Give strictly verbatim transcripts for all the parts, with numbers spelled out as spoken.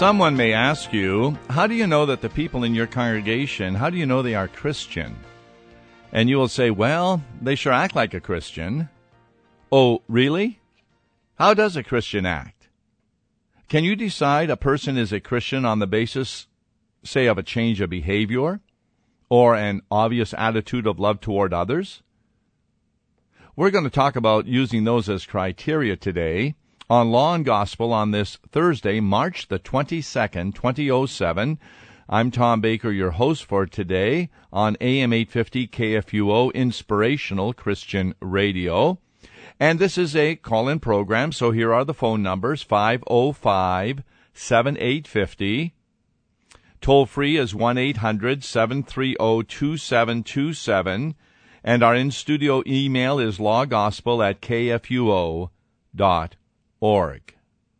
Someone may ask you, how do you know that the people in your congregation, how do you know they are Christian? And you will say, well, they sure act like a Christian. Oh, really? How does a Christian act? Can you decide a person is a Christian on the basis, say, of a change of behavior or an obvious attitude of love toward others? We're going to talk about using those as criteria today on Law and Gospel on this Thursday, March the twenty-second, twenty oh seven. I'm Tom Baker, your host for today on A M eight fifty K F U O, Inspirational Christian Radio. And this is a call-in program, so here are the phone numbers, five oh five, seven eight five oh. Toll free is one eight hundred, seven three zero, two seven two seven. And our in-studio email is lawgospel at k f u o dot org.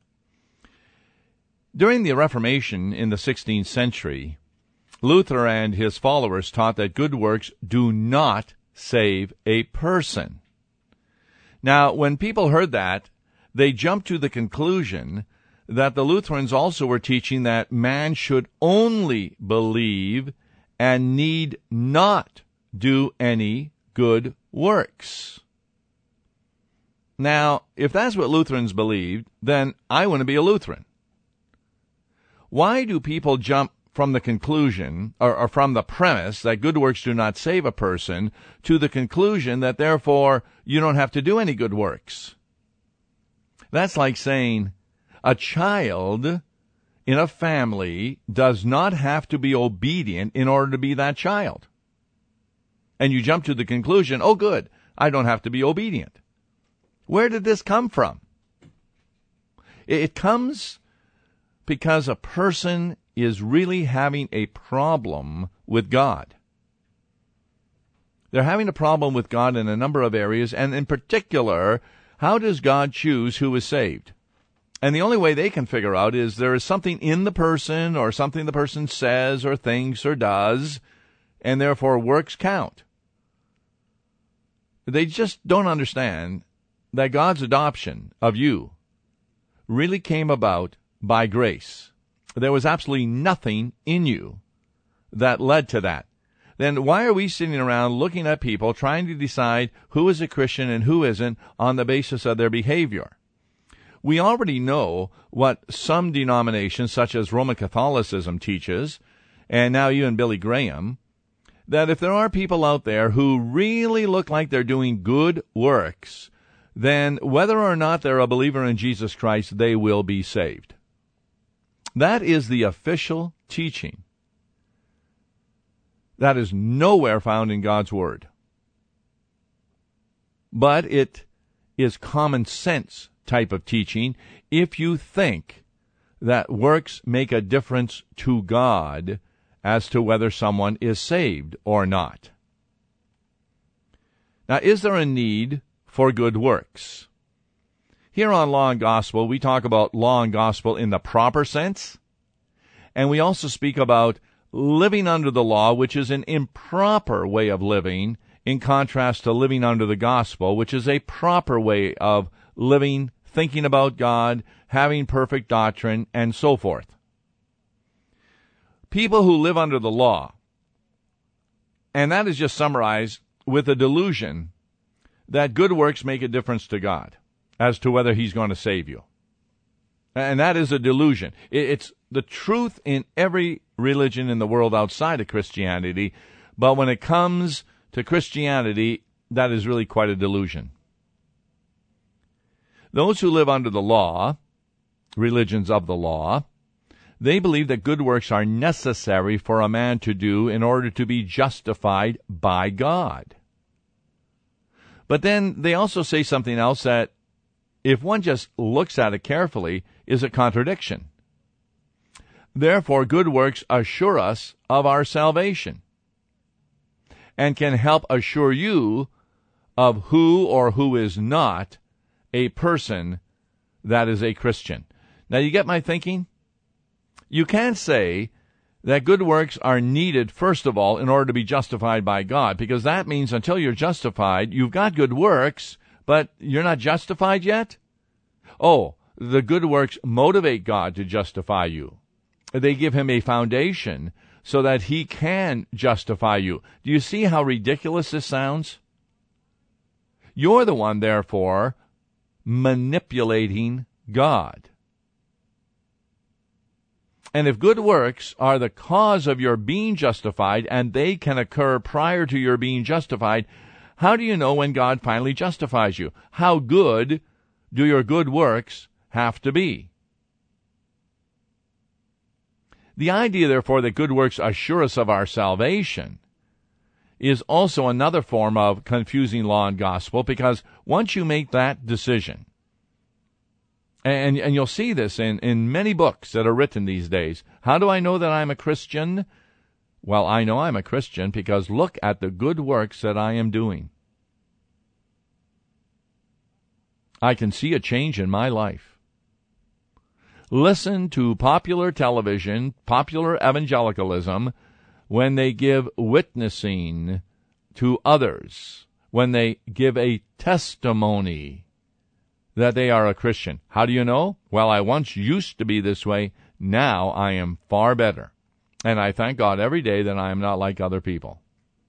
During the Reformation in the sixteenth century, Luther and his followers taught that good works do not save a person. Now, when people heard that, they jumped to the conclusion that the Lutherans also were teaching that man should only believe and need not do any good works. Now, if that's what Lutherans believed, then I want to be a Lutheran. Why do people jump from the conclusion, or, or from the premise that good works do not save a person, to the conclusion that therefore you don't have to do any good works? That's like saying a child in a family does not have to be obedient in order to be that child. And you jump to the conclusion, oh good, I don't have to be obedient. Where did this come from? It comes because a person is really having a problem with God. They're having a problem with God in a number of areas, and in particular, how does God choose who is saved? And the only way they can figure out is there is something in the person or something the person says or thinks or does, and therefore works count. They just don't understand that God's adoption of you really came about by grace. There was absolutely nothing in you that led to that. Then why are we sitting around looking at people trying to decide who is a Christian and who isn't on the basis of their behavior? We already know what some denominations, such as Roman Catholicism, teaches, and now you and Billy Graham, that if there are people out there who really look like they're doing good works, then whether or not they're a believer in Jesus Christ, they will be saved. That is the official teaching. That is nowhere found in God's Word. But it is common sense type of teaching if you think that works make a difference to God as to whether someone is saved or not. Now, is there a need for good works? Here on Law and Gospel, we talk about law and gospel in the proper sense, and we also speak about living under the law, which is an improper way of living, in contrast to living under the gospel, which is a proper way of living, thinking about God, having perfect doctrine, and so forth. People who live under the law, and that is just summarized with a delusion that good works make a difference to God as to whether he's going to save you. And that is a delusion. It's the truth in every religion in the world outside of Christianity, but when it comes to Christianity, that is really quite a delusion. Those who live under the law, religions of the law, they believe that good works are necessary for a man to do in order to be justified by God. But then they also say something else that, if one just looks at it carefully, is a contradiction. Therefore, good works assure us of our salvation and can help assure you of who or who is not a person that is a Christian. Now, you get my thinking? You can't say that good works are needed, first of all, in order to be justified by God, because that means until you're justified, you've got good works, but you're not justified yet? Oh, the good works motivate God to justify you. They give him a foundation so that he can justify you. Do you see how ridiculous this sounds? You're the one, therefore, manipulating God. And if good works are the cause of your being justified, and they can occur prior to your being justified, how do you know when God finally justifies you? How good do your good works have to be? The idea, therefore, that good works assure us of our salvation is also another form of confusing law and gospel, because once you make that decision, and, and you'll see this in, in many books that are written these days, how do I know that I'm a Christian? Well, I know I'm a Christian because look at the good works that I am doing. I can see a change in my life. Listen to popular television, popular evangelicalism, when they give witnessing to others, when they give a testimony that they are a Christian. How do you know? Well, I once used to be this way. Now I am far better. And I thank God every day that I am not like other people.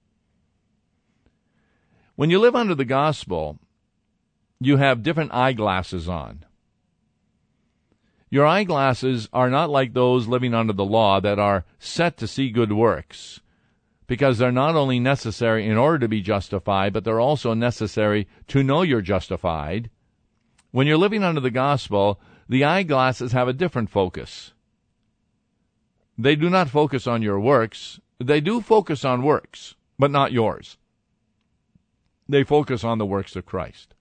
When you live under the gospel, you have different eyeglasses on. Your eyeglasses are not like those living under the law that are set to see good works, because they're not only necessary in order to be justified, but they're also necessary to know you're justified. When you're living under the gospel, the eyeglasses have a different focus. They do not focus on your works. They do focus on works, but not yours. They focus on the works of Christ.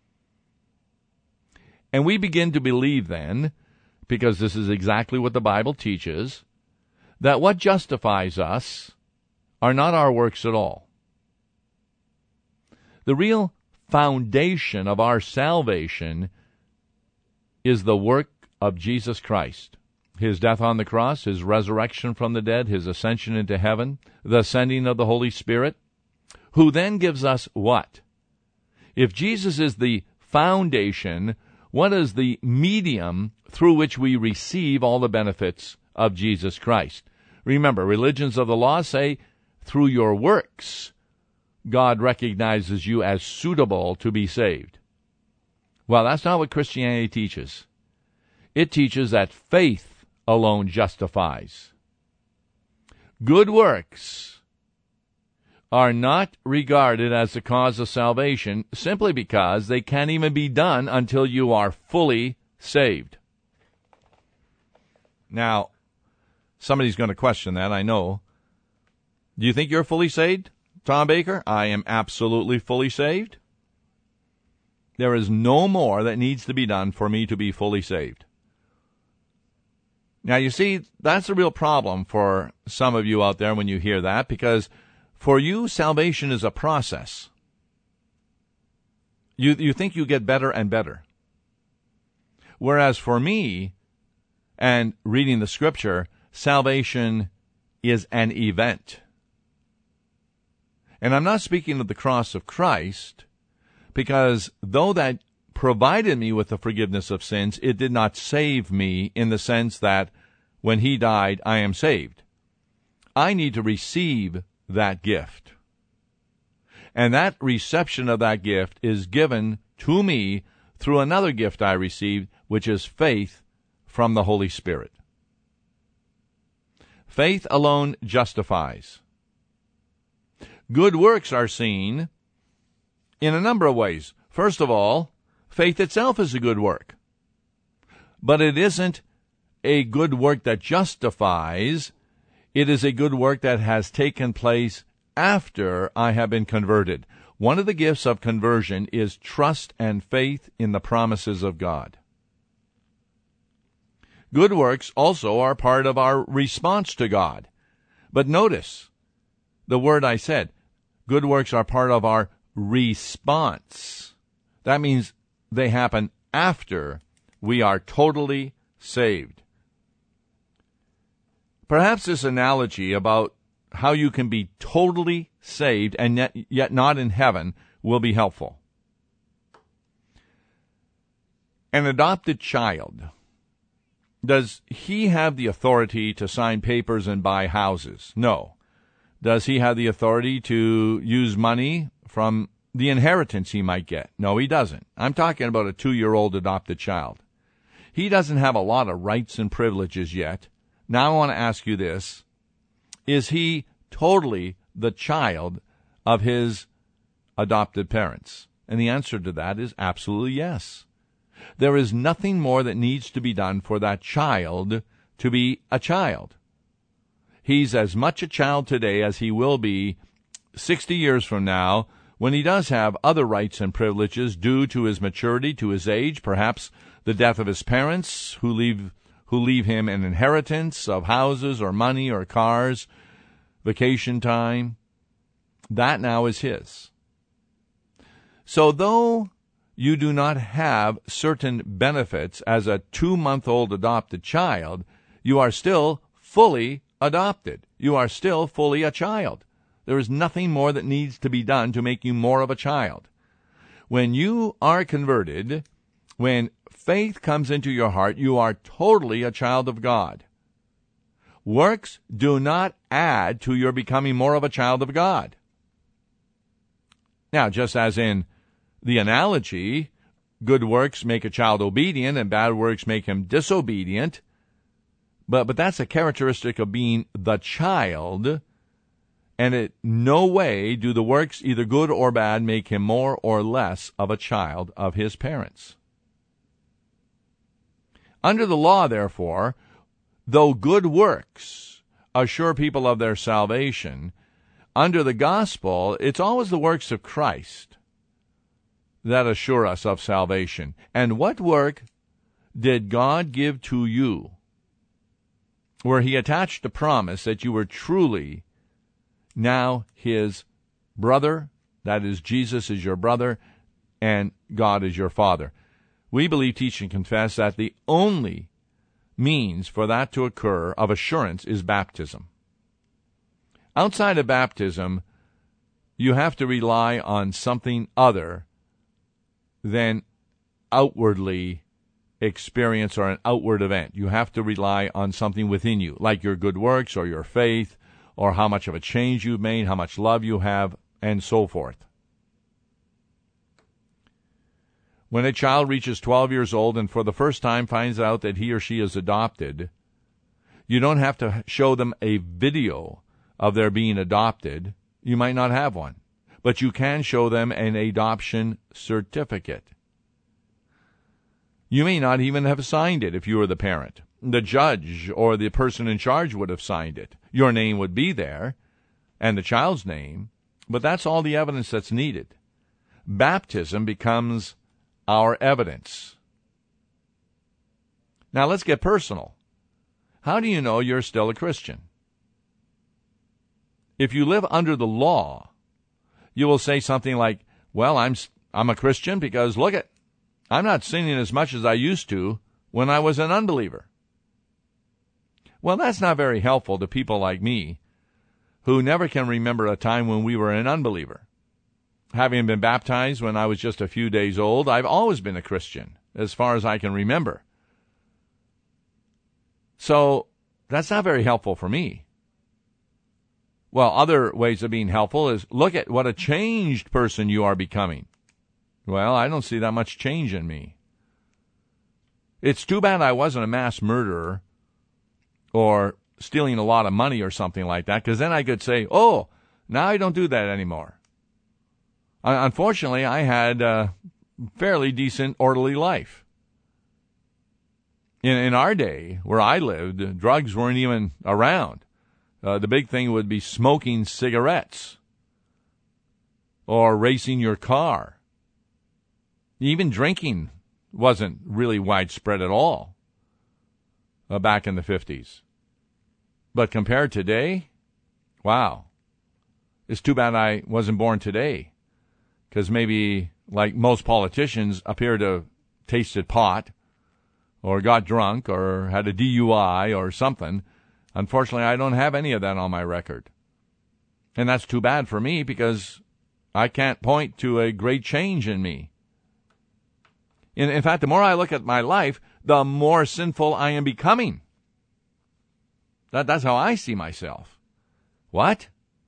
And we begin to believe then, because this is exactly what the Bible teaches, that what justifies us are not our works at all. The real foundation of our salvation is the work of Jesus Christ. His death on the cross, his resurrection from the dead, his ascension into heaven, the sending of the Holy Spirit, who then gives us what? If Jesus is the foundation, what is the medium through which we receive all the benefits of Jesus Christ? Remember, religions of the law say, through your works, God recognizes you as suitable to be saved. Well, that's not what Christianity teaches. It teaches that faith alone justifies. Good works are not regarded as the cause of salvation simply because they can't even be done until you are fully saved. Now, somebody's going to question that, I know. Do you think you're fully saved, Tom Baker? I am absolutely fully saved. There is no more that needs to be done for me to be fully saved. Now, you see, that's a real problem for some of you out there when you hear that, because for you, salvation is a process. You, you think you get better and better. Whereas for me, and reading the Scripture, salvation is an event. And I'm not speaking of the cross of Christ, because though that provided me with the forgiveness of sins, it did not save me in the sense that when he died, I am saved. I need to receive that gift. And that reception of that gift is given to me through another gift I received, which is faith from the Holy Spirit. Faith alone justifies. Good works are seen in a number of ways. First of all, faith itself is a good work. But it isn't a good work that justifies. It is a good work that has taken place after I have been converted. One of the gifts of conversion is trust and faith in the promises of God. Good works also are part of our response to God. But notice the word I said. Good works are part of our response. That means they happen after we are totally saved. Perhaps this analogy about how you can be totally saved and yet, yet not in heaven will be helpful. An adopted child Does he have the authority to sign papers and buy houses? No. Does he have the authority to use money from the inheritance he might get? No, he doesn't. I'm talking about a two-year-old adopted child. He doesn't have a lot of rights and privileges yet. Now I want to ask you this. Is he totally the child of his adopted parents? And the answer to that is absolutely yes. There is nothing more that needs to be done for that child to be a child. He's as much a child today as he will be sixty years from now, when he does have other rights and privileges due to his maturity, to his age, perhaps the death of his parents, who leave who leave him an inheritance of houses or money or cars, vacation time. That now is his. So though you do not have certain benefits as a two-month-old adopted child, you are still fully adopted. You are still fully a child. There is nothing more that needs to be done to make you more of a child. When you are converted, when faith comes into your heart, you are totally a child of God. Works do not add to your becoming more of a child of God. Now, just as in the analogy, good works make a child obedient and bad works make him disobedient, but, but that's a characteristic of being the child, and in no way do the works, either good or bad, make him more or less of a child of his parents. Under the law, therefore, though good works assure people of their salvation, under the gospel, it's always the works of Christ that assure us of salvation. And what work did God give to you where he attached the promise that you were truly now his brother, that is, Jesus is your brother, and God is your father? We believe, teach, and confess that the only means for that to occur of assurance is baptism. Outside of baptism, you have to rely on something other than outwardly experience or an outward event. You have to rely on something within you, like your good works or your faith, or how much of a change you've made, how much love you have, and so forth. When a child reaches twelve years old and for the first time finds out that he or she is adopted, you don't have to show them a video of their being adopted. You might not have one, but you can show them an adoption certificate. You may not even have signed it if you were the parent. The judge or the person in charge would have signed it. Your name would be there, and the child's name, but that's all the evidence that's needed. Baptism becomes our evidence. Now let's get personal. How do you know you're still a Christian? If you live under the law, you will say something like, well, I'm I'm a Christian because, look it, I'm not sinning as much as I used to when I was an unbeliever. Well, that's not very helpful to people like me who never can remember a time when we were an unbeliever. Having been baptized when I was just a few days old, I've always been a Christian, as far as I can remember. So that's not very helpful for me. Well, other ways of being helpful is, look at what a changed person you are becoming. Well, I don't see that much change in me. It's too bad I wasn't a mass murderer or stealing a lot of money or something like that, because then I could say, oh, now I don't do that anymore. Unfortunately, I had a fairly decent, orderly life. In, in our day, where I lived, drugs weren't even around. Uh, the big thing would be smoking cigarettes or racing your car. Even drinking wasn't really widespread at all uh, back in the fifties. But compared to today, wow. It's too bad I wasn't born today, because maybe, like most politicians, appear to have tasted pot or got drunk or had a D U I or something. Unfortunately, I don't have any of that on my record. And that's too bad for me, because I can't point to a great change in me. In, in fact, the more I look at my life, the more sinful I am becoming. That, that's how I see myself. What?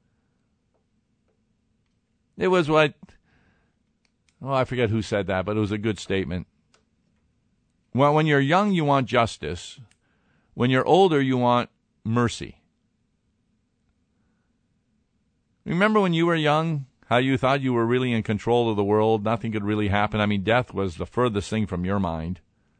It was what, oh, I forget who said that, but it was a good statement. Well, when you're young, you want justice. When you're older, you want mercy. Remember when you were young, how you thought you were really in control of the world? Nothing could really happen. I mean, death was the furthest thing from your mind.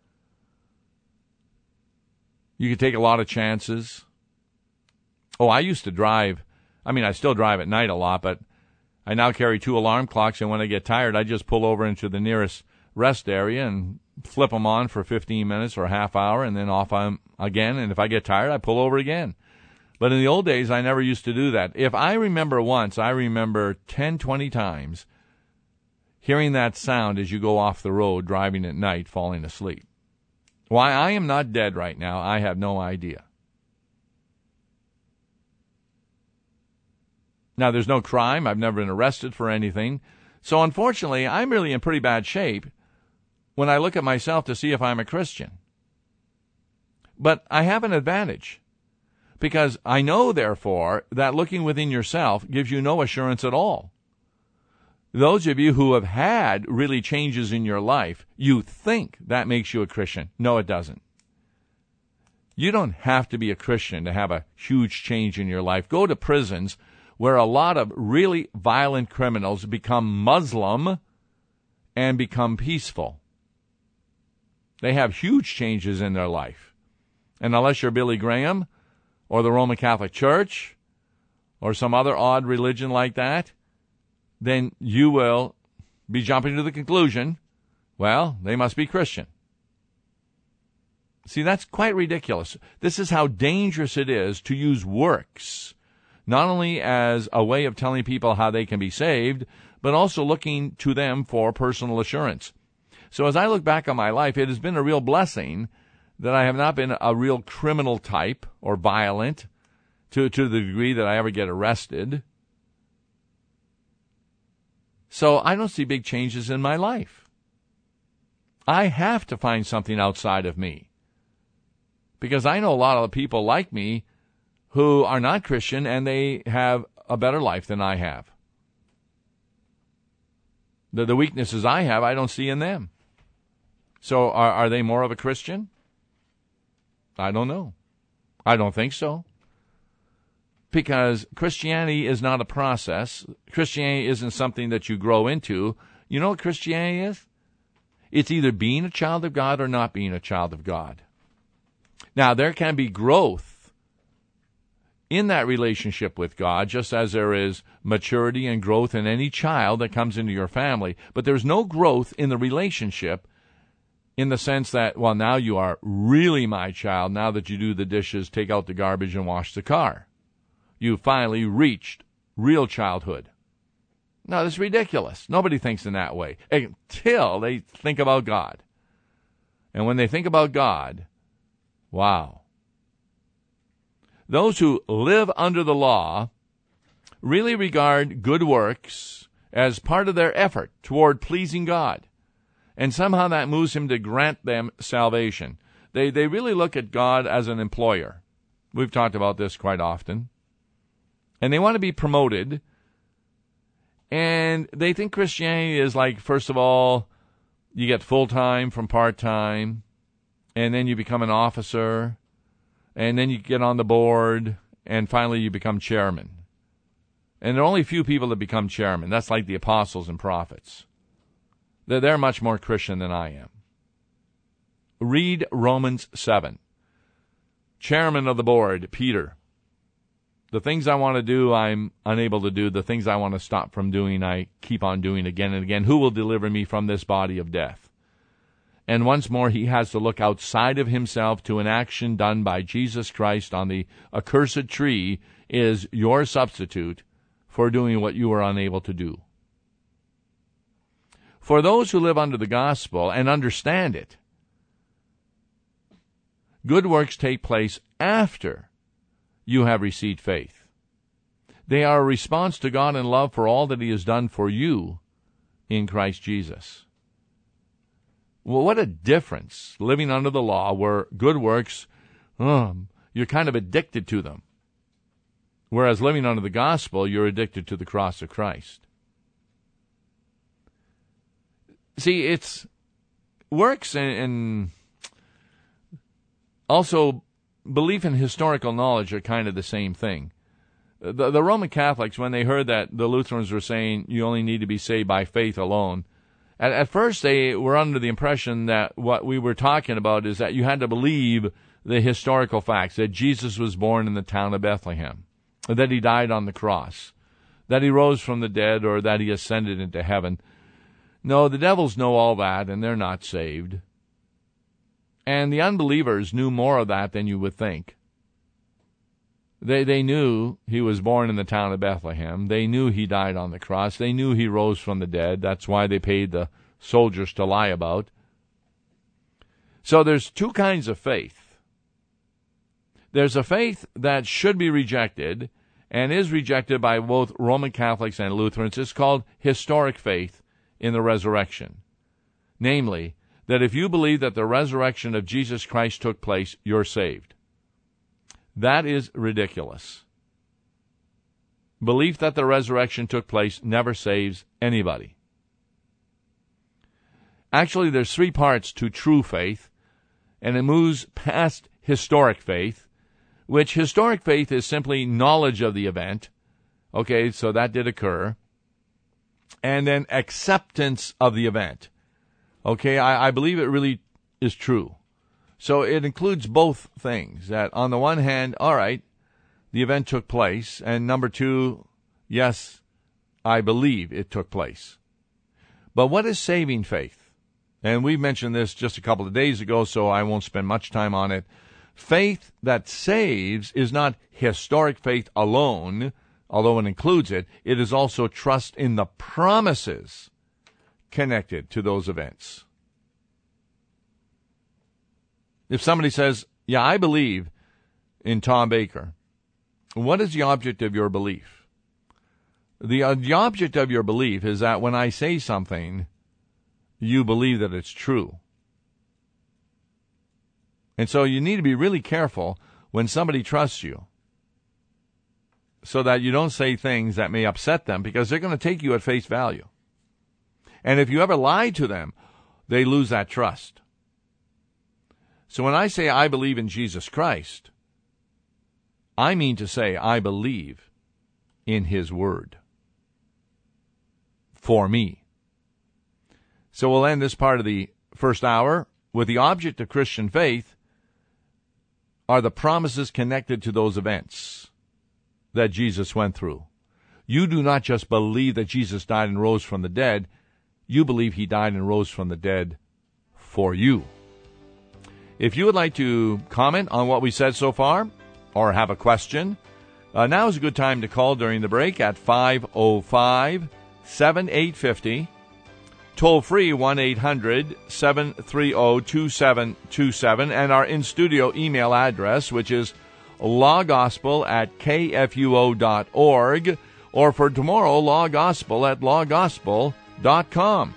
You could take a lot of chances. Oh, I used to drive. I mean, I still drive at night a lot, but I now carry two alarm clocks, and when I get tired, I just pull over into the nearest rest area and flip them on for fifteen minutes or a half hour, and then off I'm again, and if I get tired, I pull over again. But in the old days, I never used to do that. If I remember once, I remember ten, twenty times hearing that sound as you go off the road, driving at night, falling asleep. Why I am not dead right now, I have no idea. Now, there's no crime. I've never been arrested for anything. So, unfortunately, I'm really in pretty bad shape when I look at myself to see if I'm a Christian. But I have an advantage, because I know, therefore, that looking within yourself gives you no assurance at all. Those of you who have had really changes in your life, you think that makes you a Christian. No, it doesn't. You don't have to be a Christian to have a huge change in your life. Go to prisons where a lot of really violent criminals become Muslim and become peaceful. They have huge changes in their life. And unless you're Billy Graham or the Roman Catholic Church or some other odd religion like that, then you will be jumping to the conclusion, well, they must be Christian. See, that's quite ridiculous. This is how dangerous it is to use works, not only as a way of telling people how they can be saved, but also looking to them for personal assurance. So as I look back on my life, it has been a real blessing that I have not been a real criminal type or violent to, to the degree that I ever get arrested. So I don't see big changes in my life. I have to find something outside of me, because I know a lot of people like me who are not Christian, and they have a better life than I have. The, the weaknesses I have, I don't see in them. So are, are they more of a Christian? I don't know. I don't think so. Because Christianity is not a process. Christianity isn't something that you grow into. You know what Christianity is? It's either being a child of God or not being a child of God. Now, there can be growth in that relationship with God, just as there is maturity and growth in any child that comes into your family. But there's no growth in the relationship in the sense that, well, now you are really my child, now that you do the dishes, take out the garbage, and wash the car. You finally reached real childhood. No, that's ridiculous. Nobody thinks in that way until they think about God. And when they think about God, wow. Those who live under the law really regard good works as part of their effort toward pleasing God. And somehow that moves him to grant them salvation. They, they really look at God as an employer. We've talked about this quite often. And they want to be promoted. And they think Christianity is like, first of all, you get full-time from part-time, and then you become an officer, and then you get on the board, and finally you become chairman. And there are only a few people that become chairman. That's like the apostles and prophets. They're, they're much more Christian than I am. Read Romans seven. Chairman of the board, Peter. The things I want to do, I'm unable to do. The things I want to stop from doing, I keep on doing again and again. Who will deliver me from this body of death? And once more, he has to look outside of himself to an action done by Jesus Christ on the accursed tree is your substitute for doing what you are unable to do. For those who live under the gospel and understand it, good works take place after you have received faith. They are a response to God in love for all that he has done for you in Christ Jesus. Well, what a difference living under the law where good works, um, you're kind of addicted to them. Whereas living under the gospel, you're addicted to the cross of Christ. See, it's works and, and also belief in historical knowledge are kind of the same thing. The, the Roman Catholics, when they heard that the Lutherans were saying you only need to be saved by faith alone, at, at first they were under the impression that what we were talking about is that you had to believe the historical facts, that Jesus was born in the town of Bethlehem, that he died on the cross, that he rose from the dead, or that he ascended into heaven. No, the devils know all that, and they're not saved. And the unbelievers knew more of that than you would think. They they knew he was born in the town of Bethlehem. They knew he died on the cross. They knew he rose from the dead. That's why they paid the soldiers to lie about. So there's two kinds of faith. There's a faith that should be rejected and is rejected by both Roman Catholics and Lutherans. It's called historic faith in the resurrection. Namely, that if you believe that the resurrection of Jesus Christ took place, you're saved. That is ridiculous. Belief that the resurrection took place never saves anybody. Actually, there's three parts to true faith, and it moves past historic faith, which historic faith is simply knowledge of the event. Okay, so that did occur. And then acceptance of the event. Okay, I, I believe it really is true. So it includes both things, that on the one hand, all right, the event took place, and number two, yes, I believe it took place. But what is saving faith? And we mentioned this just a couple of days ago, so I won't spend much time on it. Faith that saves is not historic faith alone, although it includes it. It is also trust in the promises connected to those events. If somebody says, yeah, I believe in Tom Baker, what is the object of your belief? The, uh, the object of your belief is that when I say something, you believe that it's true. And so you need to be really careful when somebody trusts you so that you don't say things that may upset them, because they're going to take you at face value. And if you ever lie to them, they lose that trust. So when I say I believe in Jesus Christ, I mean to say I believe in his word for me. So we'll end this part of the first hour with the object of Christian faith are the promises connected to those events that Jesus went through. You do not just believe that Jesus died and rose from the dead. You believe he died and rose from the dead for you. If you would like to comment on what we said so far or have a question, uh, now is a good time to call during the break at five oh five, seven eight five oh. Toll free one eight hundred, seven three zero, two seven two seven, and our in-studio email address, which is lawgospel at k f u o dot org, or for tomorrow, lawgospel at lawgospel dot com.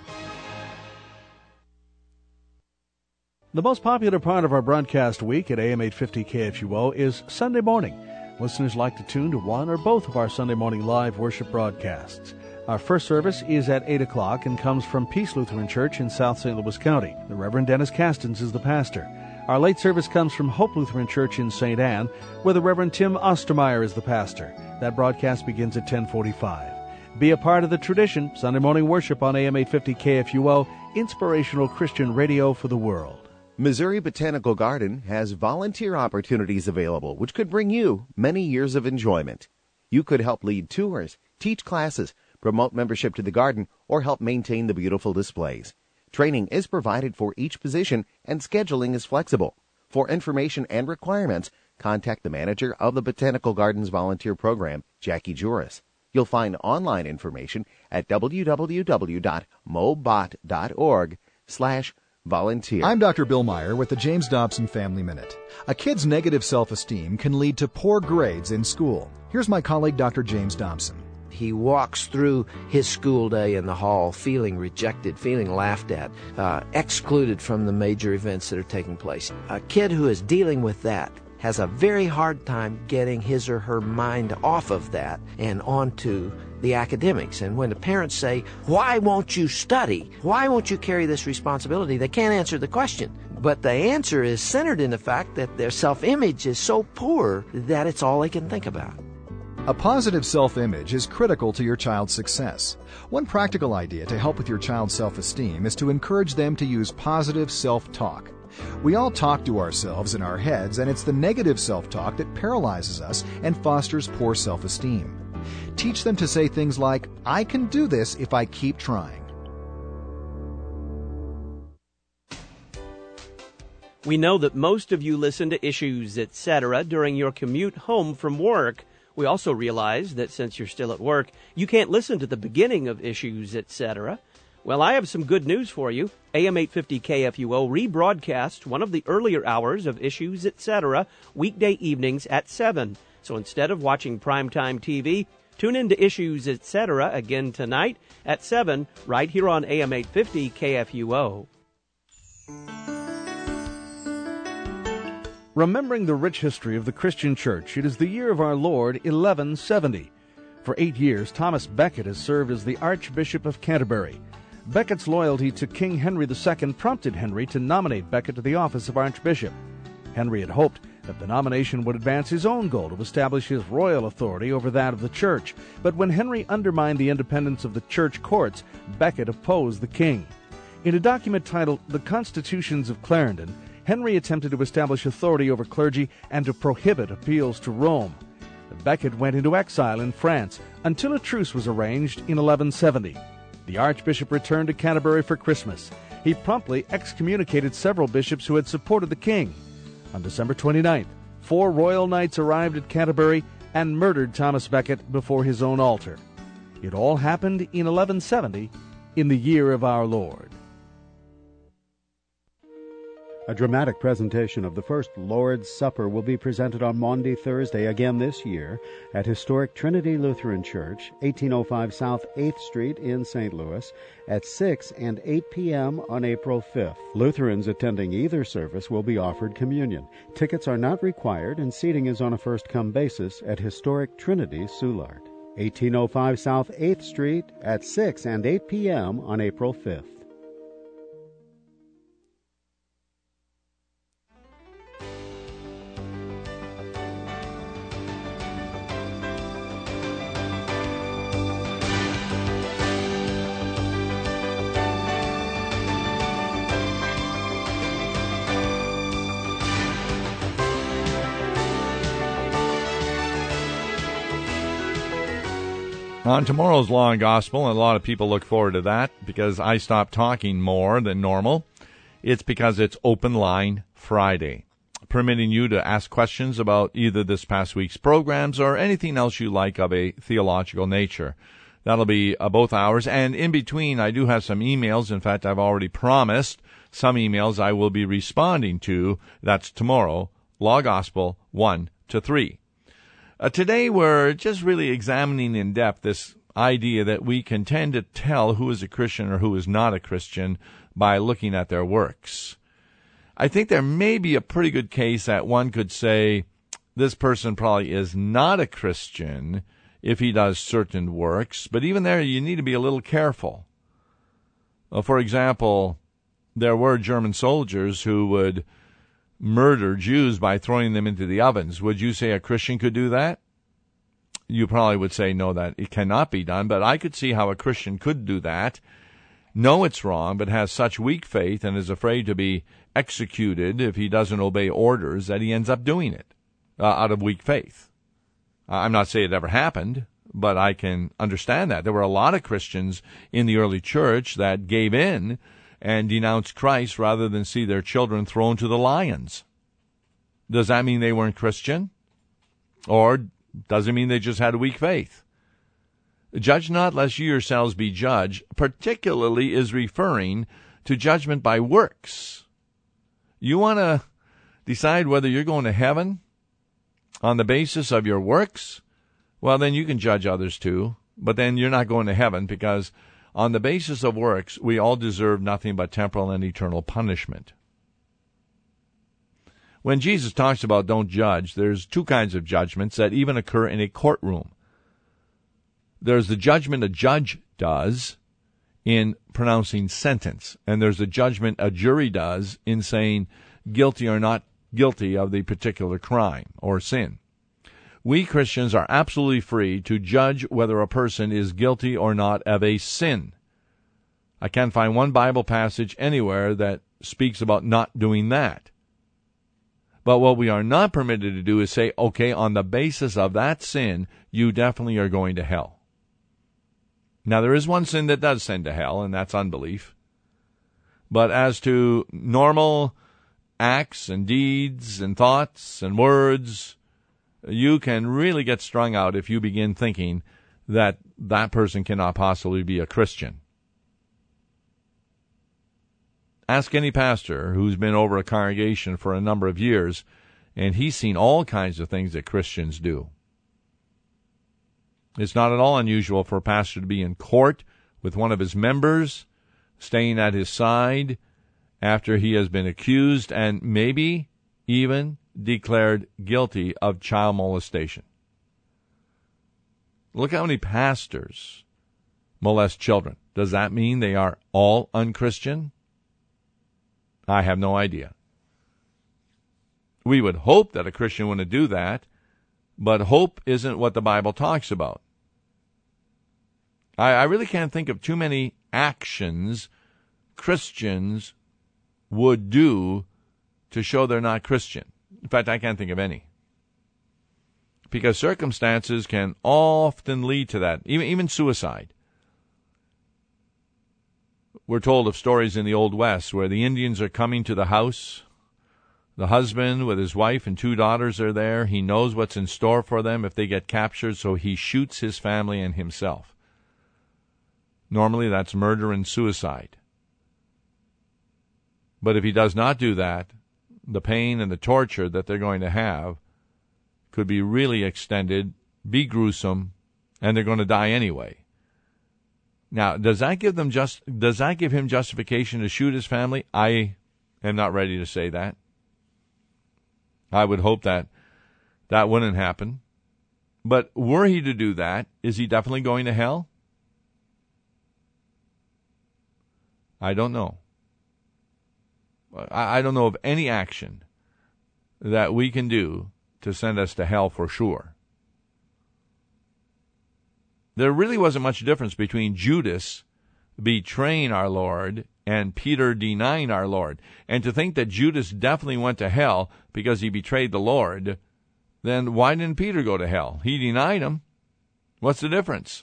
The most popular part of our broadcast week at A M eight fifty K F U O is Sunday morning. Listeners like to tune to one or both of our Sunday morning live worship broadcasts. Our first service is at eight o'clock and comes from Peace Lutheran Church in South Saint Louis County. The Reverend Dennis Castens is the pastor. Our late service comes from Hope Lutheran Church in Saint Anne, where the Reverend Tim Ostermeyer is the pastor. That broadcast begins at ten forty-five. Be a part of the tradition. Sunday morning worship on A M eight fifty K F U O, inspirational Christian radio for the world. Missouri Botanical Garden has volunteer opportunities available, which could bring you many years of enjoyment. You could help lead tours, teach classes, promote membership to the garden, or help maintain the beautiful displays. Training is provided for each position, and scheduling is flexible. For information and requirements, contact the manager of the Botanical Gardens Volunteer Program, Jackie Juris. You'll find online information at w w w dot mobot dot org slash volunteer. I'm Doctor Bill Meyer with the James Dobson Family Minute. A kid's negative self-esteem can lead to poor grades in school. Here's my colleague, Doctor James Dobson. He walks through his school day in the hall feeling rejected, feeling laughed at, uh, excluded from the major events that are taking place. A kid who is dealing with that has a very hard time getting his or her mind off of that and onto the academics. And when the parents say, why won't you study? Why won't you carry this responsibility? They can't answer the question. But the answer is centered in the fact that their self-image is so poor that it's all they can think about. A positive self-image is critical to your child's success. One practical idea to help with your child's self-esteem is to encourage them to use positive self-talk. We all talk to ourselves in our heads, and it's the negative self-talk that paralyzes us and fosters poor self-esteem. Teach them to say things like, I can do this if I keep trying. We know that most of you listen to Issues, et cetera during your commute home from work. We also realize that since you're still at work, you can't listen to the beginning of Issues, et cetera. Well, I have some good news for you. A M eight fifty K F U O rebroadcasts one of the earlier hours of Issues, et cetera weekday evenings at seven. So instead of watching primetime T V, tune in to Issues, et cetera again tonight at seven right here on A M eight fifty K F U O. Remembering the rich history of the Christian Church, it is the year of our Lord, eleven seventy. For eight years, Thomas Becket has served as the Archbishop of Canterbury. Becket's loyalty to King Henry the Second prompted Henry to nominate Becket to the office of Archbishop. Henry had hoped that the nomination would advance his own goal to establish his royal authority over that of the Church. But when Henry undermined the independence of the Church courts, Becket opposed the king. In a document titled The Constitutions of Clarendon, Henry attempted to establish authority over clergy and to prohibit appeals to Rome. Becket went into exile in France until a truce was arranged in eleven seventy. The Archbishop returned to Canterbury for Christmas. He promptly excommunicated several bishops who had supported the king. On December twenty-ninth, four royal knights arrived at Canterbury and murdered Thomas Becket before his own altar. It all happened in eleven seventy, in the year of our Lord. A dramatic presentation of the first Lord's Supper will be presented on Maundy Thursday again this year at historic Trinity Lutheran Church, eighteen oh five South eighth Street in Saint Louis, at six and eight p.m. on April fifth. Lutherans attending either service will be offered communion. Tickets are not required, and seating is on a first-come basis at historic Trinity Soulard, eighteen oh five South eighth Street, at six and eight p.m. on April fifth. On tomorrow's Law and Gospel, and a lot of people look forward to that because I stopped talking more than normal. It's because it's Open Line Friday, permitting you to ask questions about either this past week's programs or anything else you like of a theological nature. That'll be uh, both hours, and in between I do have some emails. In fact, I've already promised some emails I will be responding to. That's tomorrow, Law Gospel one to three. Uh, today we're just really examining in depth this idea that we can tend to tell who is a Christian or who is not a Christian by looking at their works. I think there may be a pretty good case that one could say this person probably is not a Christian if he does certain works, but even there you need to be a little careful. Uh, for example, there were German soldiers who would murder Jews by throwing them into the ovens. Would you say a Christian could do that? You probably would say no, that it cannot be done, but I could see how a Christian could do that, know it's wrong, but has such weak faith and is afraid to be executed if he doesn't obey orders that he ends up doing it uh, out of weak faith. I'm not saying it ever happened, but I can understand that. There were a lot of Christians in the early church that gave in and denounce Christ rather than see their children thrown to the lions. Does that mean they weren't Christian? Or does it mean they just had a weak faith? Judge not, lest you yourselves be judged, particularly is referring to judgment by works. You want to decide whether you're going to heaven on the basis of your works? Well, then you can judge others too. But then you're not going to heaven, because on the basis of works, we all deserve nothing but temporal and eternal punishment. When Jesus talks about don't judge, there's two kinds of judgments that even occur in a courtroom. There's the judgment a judge does in pronouncing sentence, and there's the judgment a jury does in saying guilty or not guilty of the particular crime or sin. We Christians are absolutely free to judge whether a person is guilty or not of a sin. I can't find one Bible passage anywhere that speaks about not doing that. But what we are not permitted to do is say, okay, on the basis of that sin, you definitely are going to hell. Now, there is one sin that does send to hell, and that's unbelief. But as to normal acts and deeds and thoughts and words, you can really get strung out if you begin thinking that that person cannot possibly be a Christian. Ask any pastor who's been over a congregation for a number of years, and he's seen all kinds of things that Christians do. It's not at all unusual for a pastor to be in court with one of his members, staying at his side after he has been accused and maybe even declared guilty of child molestation. Look how many pastors molest children. Does that mean they are all unchristian? I have no idea. We would hope that a Christian wouldn't do that, but hope isn't what the Bible talks about. I, I really can't think of too many actions Christians would do to show they're not Christian. In fact, I can't think of any. Because circumstances can often lead to that, even, even suicide. We're told of stories in the Old West where the Indians are coming to the house. The husband with his wife and two daughters are there. He knows what's in store for them if they get captured, so he shoots his family and himself. Normally, that's murder and suicide. But if he does not do that, the pain and the torture that they're going to have could be really extended, be gruesome, and they're going to die anyway. Now, does that give them just does that give him justification to shoot his family? I am not ready to say that. I would hope that that wouldn't happen. But were he to do that, is he definitely going to hell? I don't know. I, I don't know of any action that we can do to send us to hell for sure. There really wasn't much difference between Judas betraying our Lord and Peter denying our Lord. And to think that Judas definitely went to hell because he betrayed the Lord, then why didn't Peter go to hell? He denied him. What's the difference?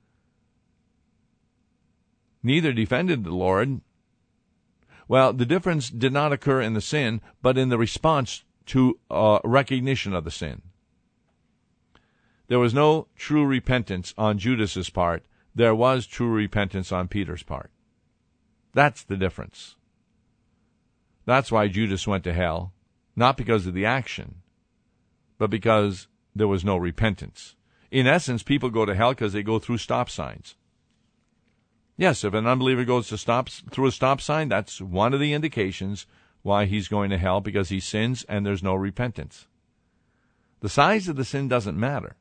Neither defended the Lord. Well, the difference did not occur in the sin, but in the response to uh, recognition of the sin. There was no true repentance on Judas's part. There was true repentance on Peter's part. That's the difference. That's why Judas went to hell, not because of the action, but because there was no repentance. In essence, people go to hell because they go through stop signs. Yes, if an unbeliever goes to stop, through a stop sign, that's one of the indications why he's going to hell, because he sins and there's no repentance. The size of the sin doesn't matter.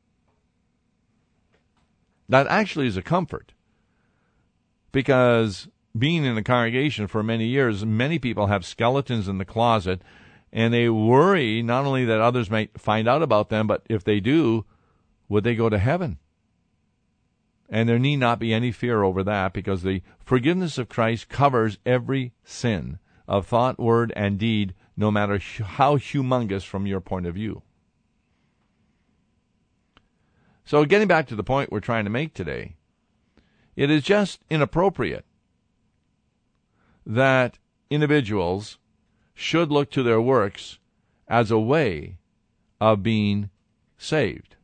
That actually is a comfort, because being in the congregation for many years, many people have skeletons in the closet, and they worry not only that others might find out about them, but if they do, would they go to heaven? And there need not be any fear over that, because the forgiveness of Christ covers every sin of thought, word, and deed, no matter how humongous from your point of view. So getting back to the point we're trying to make today, it is just inappropriate that individuals should look to their works as a way of being saved.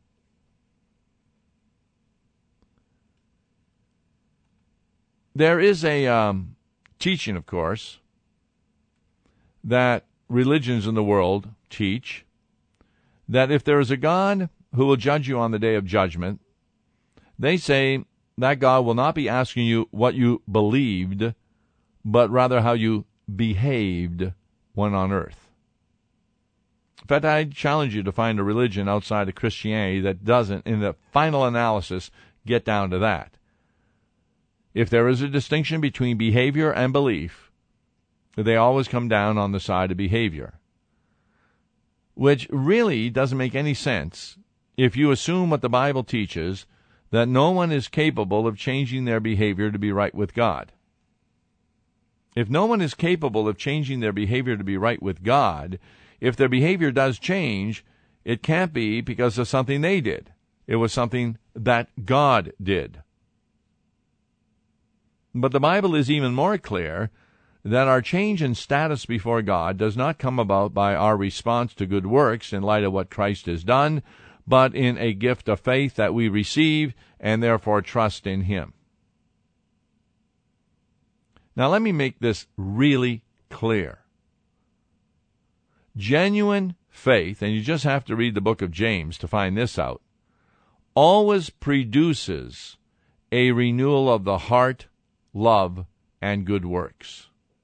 There is a um, teaching, of course, that religions in the world teach, that if there is a God who will judge you on the day of judgment, They say that God will not be asking you what you believed, but rather how you behaved when on earth. In fact, I challenge you to find a religion outside of Christianity that doesn't, in the final analysis, get down to that. If there is a distinction between behavior and belief, they always come down on the side of behavior, which really doesn't make any sense if you assume what the Bible teaches, that no one is capable of changing their behavior to be right with God. If no one is capable of changing their behavior to be right with God, if their behavior does change, it can't be because of something they did. It was something that God did. But the Bible is even more clear that our change in status before God does not come about by our response to good works in light of what Christ has done, but in a gift of faith that we receive and therefore trust in Him. Now let me make this really clear. Genuine faith, and you just have to read the book of James to find this out, always produces a renewal of the heart, love, and good works.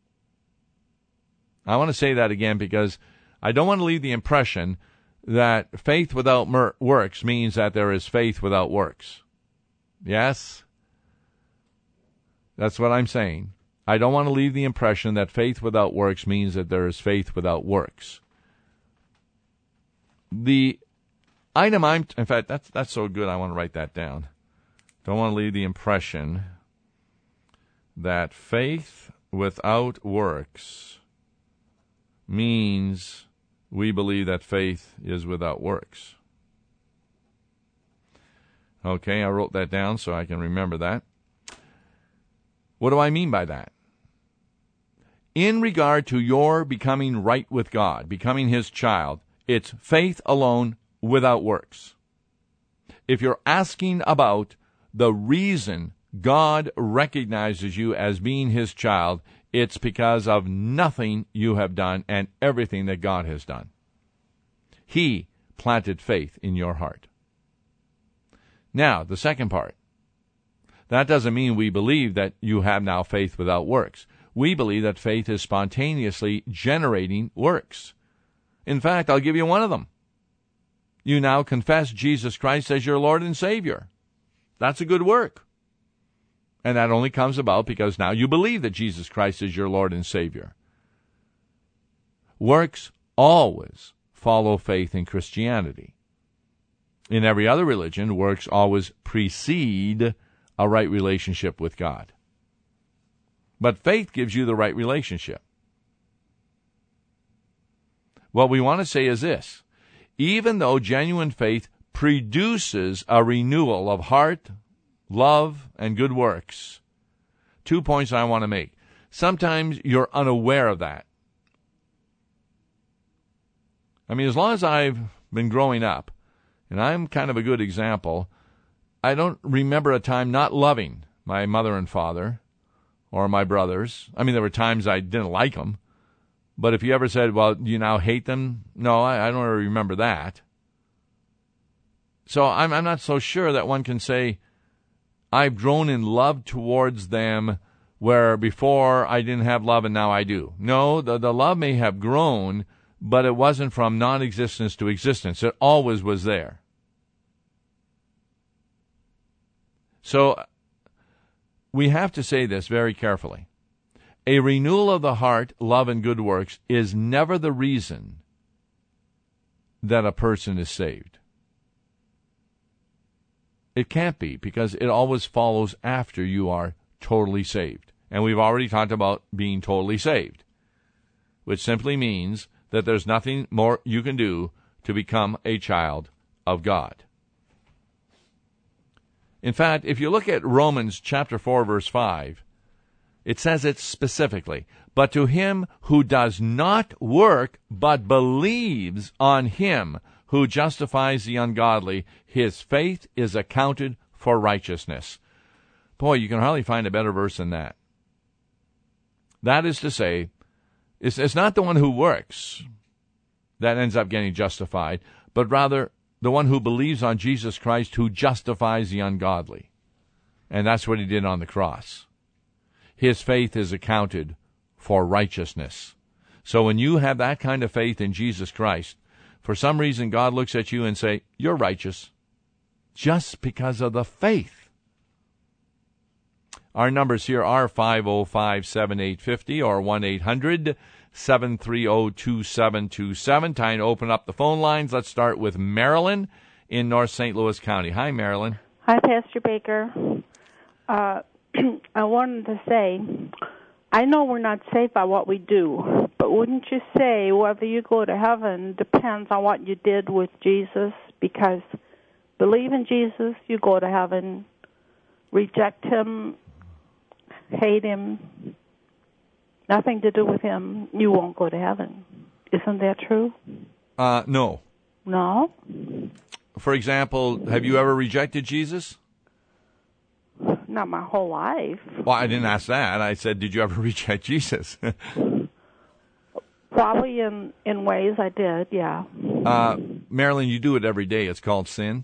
I want to say that again because I don't want to leave the impression that faith without mer- works means that there is faith without works. Yes? That's what I'm saying. I don't want to leave the impression that faith without works means that there is faith without works. The item I'm, in fact, that's, that's so good I want to write that down. Don't want to leave the impression that faith without works means we believe that faith is without works. Okay, I wrote that down so I can remember that. What do I mean by that? In regard to your becoming right with God, becoming His child, it's faith alone without works. If you're asking about the reason God recognizes you as being His child, it's because of nothing you have done and everything that God has done. He planted faith in your heart. Now, the second part. That doesn't mean we believe that you have now faith without works. We believe that faith is spontaneously generating works. In fact, I'll give you one of them. You now confess Jesus Christ as your Lord and Savior. That's a good work. And that only comes about because now you believe that Jesus Christ is your Lord and Savior. Works always follow faith in Christianity. In every other religion, works always precede a right relationship with God. But faith gives you the right relationship. What we want to say is this: even though genuine faith produces a renewal of heart, love, and good works, two points I want to make. Sometimes you're unaware of that. I mean, as long as I've been growing up, and I'm kind of a good example, I don't remember a time not loving my mother and father or my brothers. I mean, there were times I didn't like them. But if you ever said, well, do you now hate them? No, I, I don't remember that. So I'm, I'm not so sure that one can say, I've grown in love towards them where before I didn't have love and now I do. No, the, the love may have grown, but it wasn't from non-existence to existence. It always was there. So we have to say this very carefully. A renewal of the heart, love, and good works is never the reason that a person is saved. It can't be, because it always follows after you are totally saved. And we've already talked about being totally saved, which simply means that there's nothing more you can do to become a child of God. In fact, if you look at Romans chapter four, verse five, it says it specifically. But to him who does not work, but believes on him who justifies the ungodly, his faith is accounted for righteousness. Boy, you can hardly find a better verse than that. That is to say, it's, it's not the one who works that ends up getting justified, but rather the one who believes on Jesus Christ, who justifies the ungodly. And that's what he did on the cross. His faith is accounted for righteousness. So when you have that kind of faith in Jesus Christ, for some reason God looks at you and say, you're righteous, just because of the faith. Our numbers here are five oh five, seven eight five oh or one eight hundred, seven three oh, two seven two seven. Time to open up the phone lines. Let's start with Marilyn in North Saint Louis County. Hi, Marilyn. Hi, Pastor Baker. Uh, I wanted to say, I know we're not saved by what we do, but wouldn't you say whether you go to heaven depends on what you did with Jesus? Because believe in Jesus, you go to heaven. Reject him, hate him, nothing to do with him, you won't go to heaven. Isn't that true? Uh, no. No? For example, have you ever rejected Jesus? Not my whole life. Well, I didn't ask that. I said, did you ever reject Jesus? Probably in, in ways I did, yeah. Uh, Marilyn, you do it every day. It's called sin.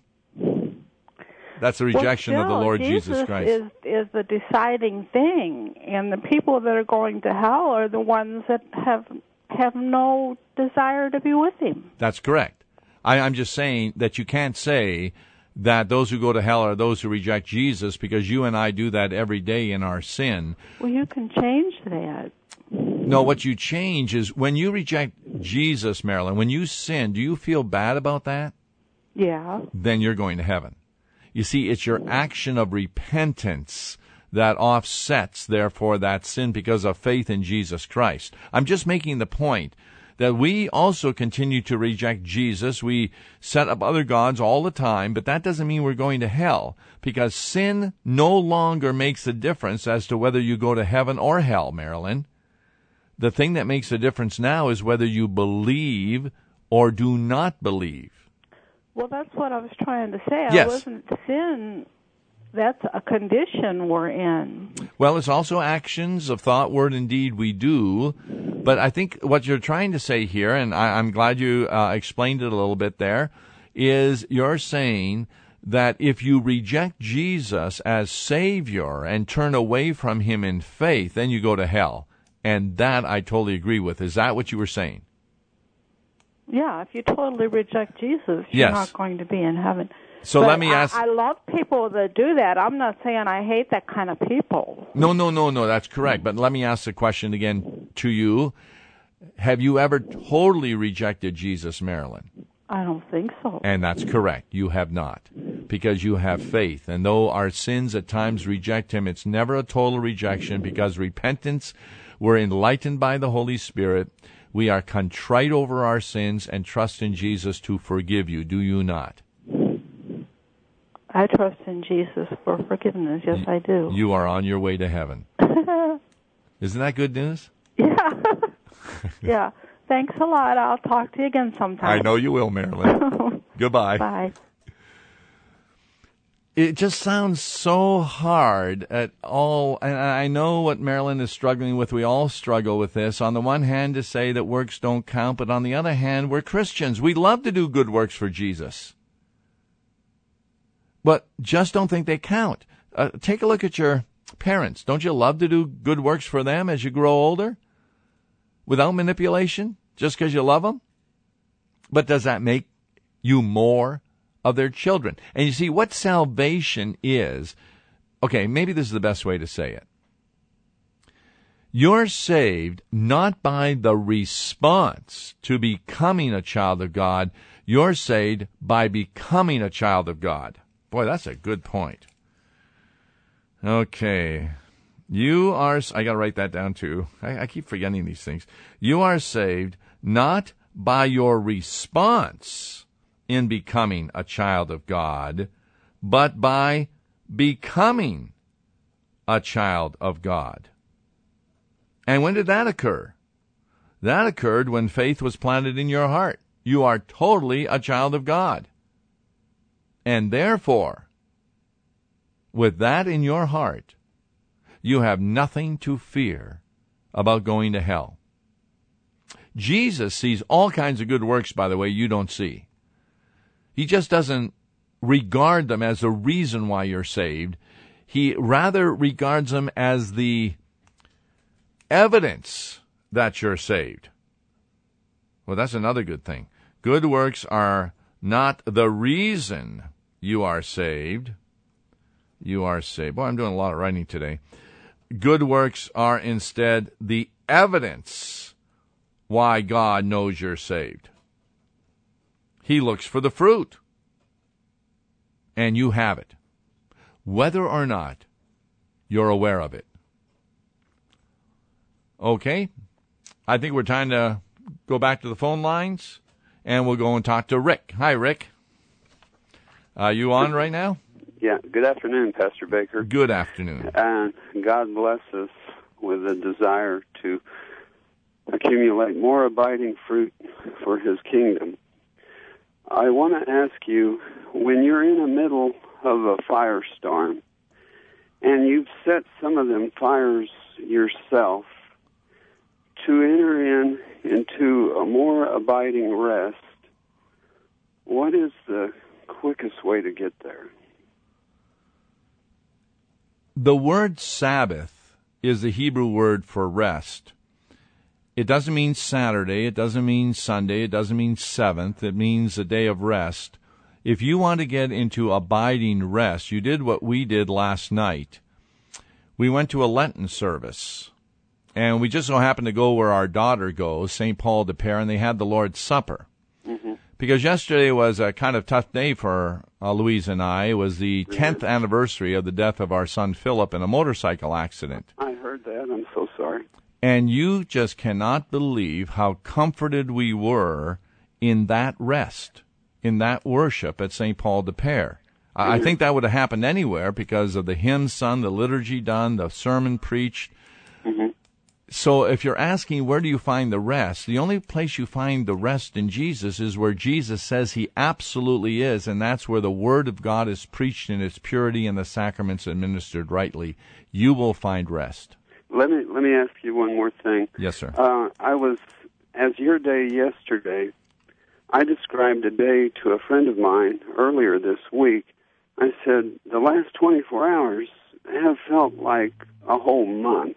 That's the rejection well, still, of the Lord Jesus, Jesus Christ. Is, is the deciding thing, and the people that are going to hell are the ones that have have no desire to be with him. That's correct. I, I'm just saying that you can't say that those who go to hell are those who reject Jesus, because you and I do that every day in our sin. Well, you can change that. No, what you change is when you reject Jesus, Marilyn, when you sin, do you feel bad about that? Yeah. Then you're going to heaven. You see, it's your action of repentance that offsets, therefore, that sin because of faith in Jesus Christ. I'm just making the point that we also continue to reject Jesus. We set up other gods all the time, but that doesn't mean we're going to hell, because sin no longer makes a difference as to whether you go to heaven or hell, Marilyn. The thing that makes a difference now is whether you believe or do not believe. Well, that's what I was trying to say. Yes. I wasn't sin. That's a condition we're in. Well, it's also actions of thought, word, and deed we do. But I think what you're trying to say here, and I, I'm glad you uh, explained it a little bit there, is you're saying that if you reject Jesus as Savior and turn away from him in faith, then you go to hell. And that I totally agree with. Is that what you were saying? Yeah, if you totally reject Jesus, you're yes. not going to be in heaven. So but let me ask... I, I love people that do that. I'm not saying I hate that kind of people. No, no, no, no, that's correct. But let me ask the question again to you. Have you ever totally rejected Jesus, Marilyn? I don't think so. And that's correct. You have not, because you have faith. And though our sins at times reject him, it's never a total rejection, because repentance, we're enlightened by the Holy Spirit. We are contrite over our sins and trust in Jesus to forgive you. Do you not? I trust in Jesus for forgiveness. Yes, I do. You are on your way to heaven. Isn't that good news? Yeah. Yeah. Thanks a lot. I'll talk to you again sometime. I know you will, Marilyn. Goodbye. Bye. It just sounds so hard at all, and I know what Marilyn is struggling with. We all struggle with this. On the one hand, to say that works don't count, but on the other hand, we're Christians. We love to do good works for Jesus. But just don't think they count. Uh, take a look at your parents. Don't you love to do good works for them as you grow older? Without manipulation? Just because you love them? But does that make you more of their children? And you see, what salvation is, okay, maybe this is the best way to say it. You're saved not by the response to becoming a child of God. You're saved by becoming a child of God. Boy, that's a good point. Okay. You are, I got to write that down too. I, I keep forgetting these things. You are saved not by your response in becoming a child of God, but by becoming a child of God. And when did that occur? That occurred when faith was planted in your heart. You are totally a child of God. And therefore, with that in your heart, you have nothing to fear about going to hell. Jesus sees all kinds of good works, by the way, you don't see. He just doesn't regard them as the reason why you're saved. He rather regards them as the evidence that you're saved. Well, that's another good thing. Good works are not the reason you are saved. You are saved. Boy, I'm doing a lot of writing today. Good works are instead the evidence why God knows you're saved. He looks for the fruit, and you have it, whether or not you're aware of it. Okay, I think we're time to go back to the phone lines, and we'll go and talk to Rick. Hi, Rick. Are you on right now? Yeah, good afternoon, Pastor Baker. Good afternoon. And God bless us with a desire to accumulate more abiding fruit for His kingdom. I want to ask you, when you're in the middle of a firestorm and you've set some of them fires yourself, to enter in into a more abiding rest, what is the quickest way to get there? The word Sabbath is the Hebrew word for rest. It doesn't mean Saturday, it doesn't mean Sunday, it doesn't mean seventh, it means a day of rest. If you want to get into abiding rest, you did what we did last night. We went to a Lenten service, and we just so happened to go where our daughter goes, Saint Paul de Pere, and they had the Lord's Supper. Mm-hmm. Because yesterday was a kind of tough day for uh, Louise and I. It was the tenth anniversary of the death of our son Philip in a motorcycle accident. I heard that. I'm so sorry. And you just cannot believe how comforted we were in that rest, in that worship at Saint Paul de Pere. Mm-hmm. I think that would have happened anywhere because of the hymns sung, the liturgy done, the sermon preached. Mm-hmm. So if you're asking where do you find the rest, the only place you find the rest in Jesus is where Jesus says He absolutely is, and that's where the Word of God is preached in its purity and the sacraments administered rightly. You will find rest. Let me let me ask you one more thing. Yes, sir. Uh, I was, as your day yesterday, I described a day to a friend of mine earlier this week. I said, the last twenty-four hours have felt like a whole month.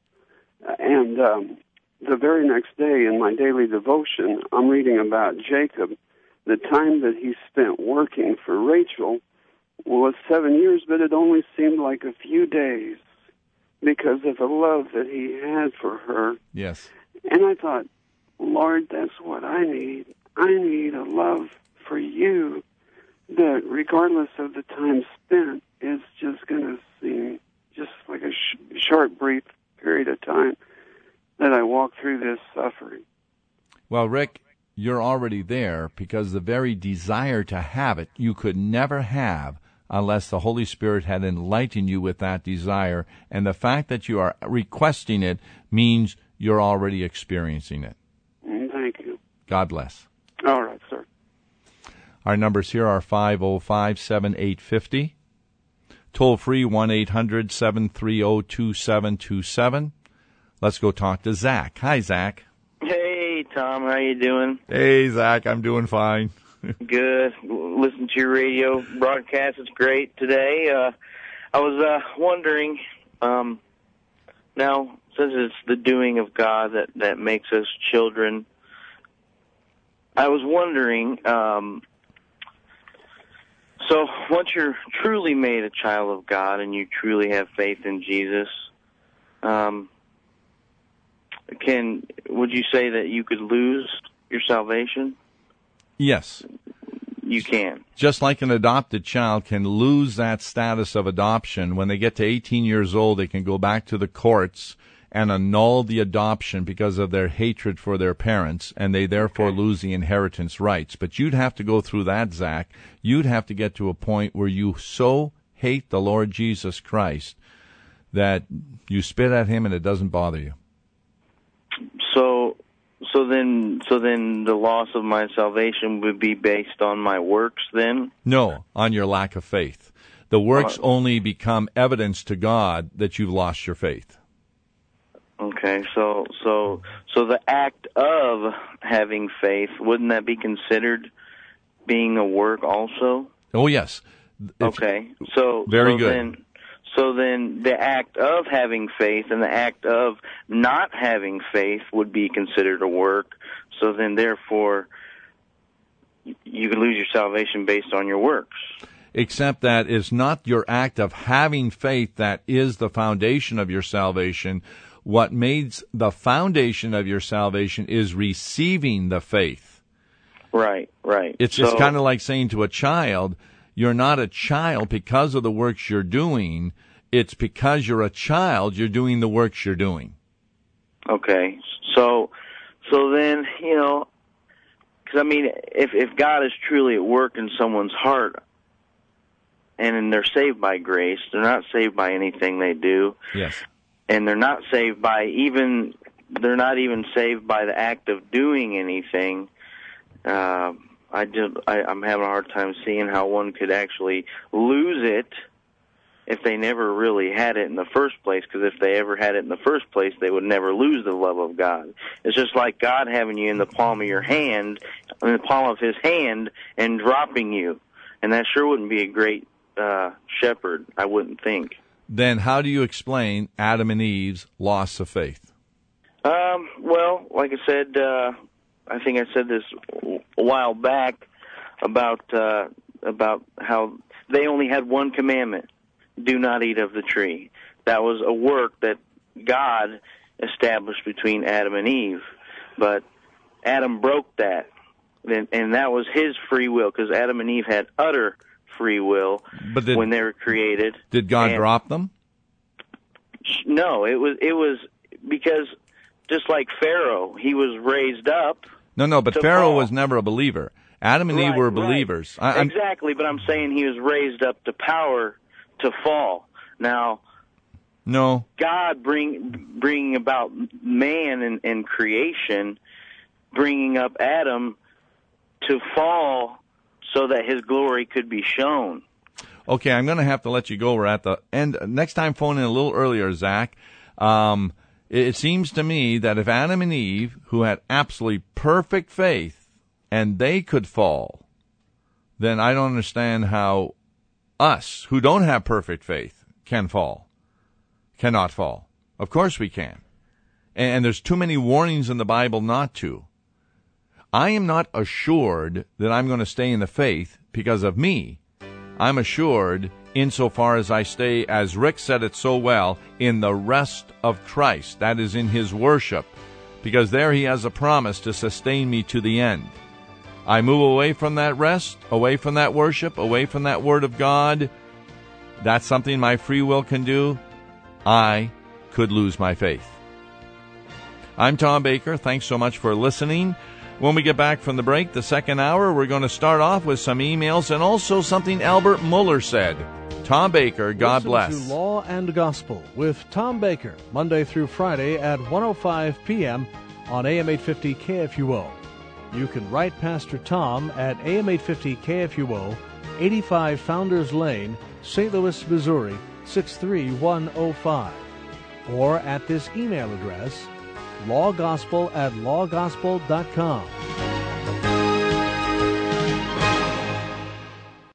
And um, the very next day in my daily devotion, I'm reading about Jacob. The time that he spent working for Rachel was seven years, but it only seemed like a few days because of the love that he had for her. Yes. And I thought, Lord, that's what I need. I need a love for you that, regardless of the time spent, is just going to seem just like a sh- short, brief period of time that I walk through this suffering. Well, Rick, you're already there because the very desire to have it you could never have unless the Holy Spirit had enlightened you with that desire. And the fact that you are requesting it means you're already experiencing it. Thank you. God bless. All right, sir. Our numbers here are five oh five, seven eight five oh. Toll free one eight hundred, seven three zero, two seven two seven. Let's go talk to Zach. Hi, Zach. Hey, Tom. How you doing? Hey, Zach. I'm doing fine. Good. Listen to your radio broadcast. It's great today. Uh, I was uh, wondering, um, now, since it's the doing of God that, that makes us children, I was wondering, um, so once you're truly made a child of God and you truly have faith in Jesus, um, can would you say that you could lose your salvation? Yes. You can. Just like an adopted child can lose that status of adoption, when they get to eighteen years old, they can go back to the courts and annul the adoption because of their hatred for their parents, and they therefore okay. lose the inheritance rights. But you'd have to go through that, Zach. You'd have to get to a point where you so hate the Lord Jesus Christ that you spit at Him and it doesn't bother you. So, so then, so then, the loss of my salvation would be based on my works. Then, no, on your lack of faith. The works uh, only become evidence to God that you've lost your faith. Okay, so, so, so the act of having faith, wouldn't that be considered being a work also? Oh, yes. If, okay. So very so good. Then, so then the act of having faith and the act of not having faith would be considered a work. So then, therefore, you can lose your salvation based on your works. Except that it's not your act of having faith that is the foundation of your salvation. What makes the foundation of your salvation is receiving the faith. Right, right. It's so, it's kind of like saying to a child, you're not a child because of the works you're doing. It's because you're a child, you're doing the works you're doing. Okay. So, so then, you know, because, I mean, if, if God is truly at work in someone's heart, and they're saved by grace, they're not saved by anything they do. Yes. And they're not saved by even, they're not even saved by the act of doing anything. Uh, I just, I, I'm having a hard time seeing how one could actually lose it if they never really had it in the first place, because if they ever had it in the first place, they would never lose the love of God. It's just like God having you in the palm of your hand, in the palm of His hand, and dropping you. And that sure wouldn't be a great uh, shepherd, I wouldn't think. Then how do you explain Adam and Eve's loss of faith? Um, well, like I said, uh, I think I said this a while back about uh, about how they only had one commandment: do not eat of the tree. That was a work that God established between Adam and Eve, but Adam broke that, and, and that was his free will, because Adam and Eve had utter free will but did, when they were created. Did God and, drop them? No, it was it was because just like Pharaoh, he was raised up. No, no, but to Pharaoh fall. was never a believer. Adam and right, Eve were right. believers. I, exactly, but I'm saying he was raised up to power to fall. Now, no, God bring bringing about man and, and creation, bringing up Adam to fall so that his glory could be shown. Okay, I'm going to have to let you go. We're at the end. Next time, phone in a little earlier, Zach. Um, it, it seems to me that if Adam and Eve, who had absolutely perfect faith, and they could fall, then I don't understand how us, who don't have perfect faith, can fall, cannot fall. Of course we can. And, and there's too many warnings in the Bible not to. I am not assured that I'm going to stay in the faith because of me. I'm assured insofar as I stay, as Rick said it so well, in the rest of Christ. That is in His worship, because there He has a promise to sustain me to the end. I move away from that rest, away from that worship, away from that Word of God. That's something my free will can do. I could lose my faith. I'm Tom Baker. Thanks so much for listening. When we get back from the break, the second hour, we're going to start off with some emails and also something Albert Mueller said. Tom Baker, God Listen bless. to Law and Gospel with Tom Baker, Monday through Friday at one oh five p.m. on A M eight fifty K F U O. You can write Pastor Tom at A M eight fifty K F U O, eighty-five Founders Lane, Saint Louis, Missouri, six three one oh five. Or at this email address, lawgospel at lawgospel dot com.